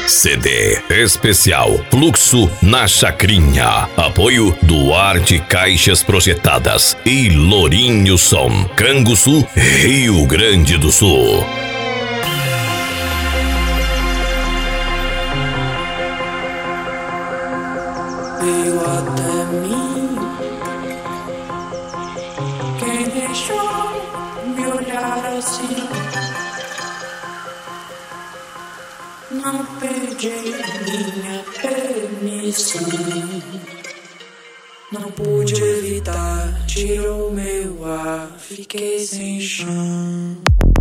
CD especial Fluxo na Chacrinha. Apoio Duarte Caixas Projetadas e Lourinho Som, Canguçu, Rio Grande do Sul. Veio até mim quem deixou me olhar assim. Não pedi minha permissão, não pude evitar, tirou meu ar, fiquei sem chão.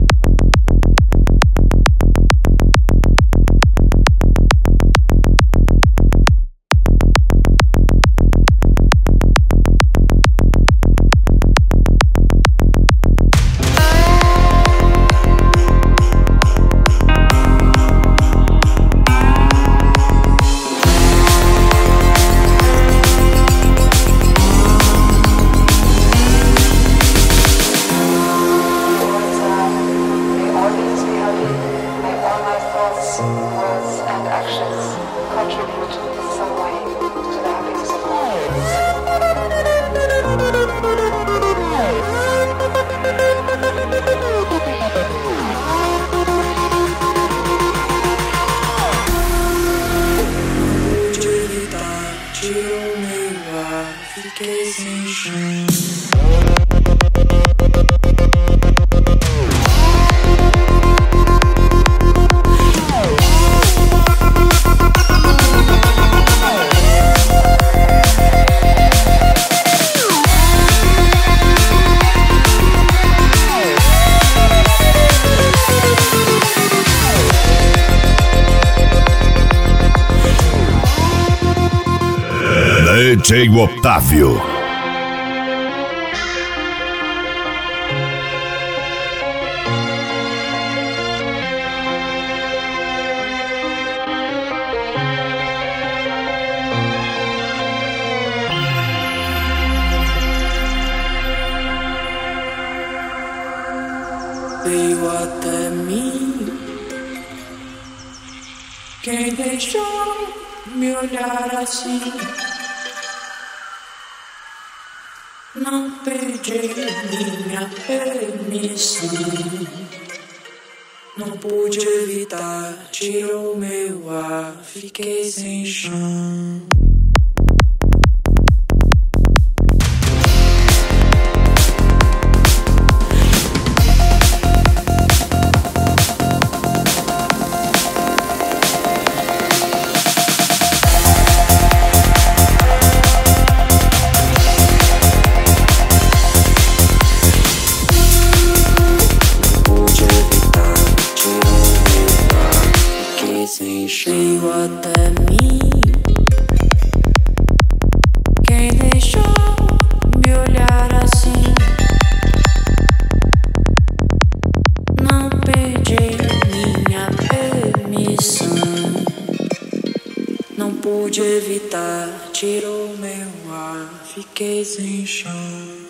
Tirou meu ar, fiquei sem chão. DJ Otávio. Veio até mim quem deixou me olhar assim. Não pedi minha permissão, não pude evitar, tirou meu ar, fiquei sem chão. Veio até mim quem deixou me olhar assim. Não pedi minha permissão, não pude evitar, tirou meu ar, fiquei sem chão.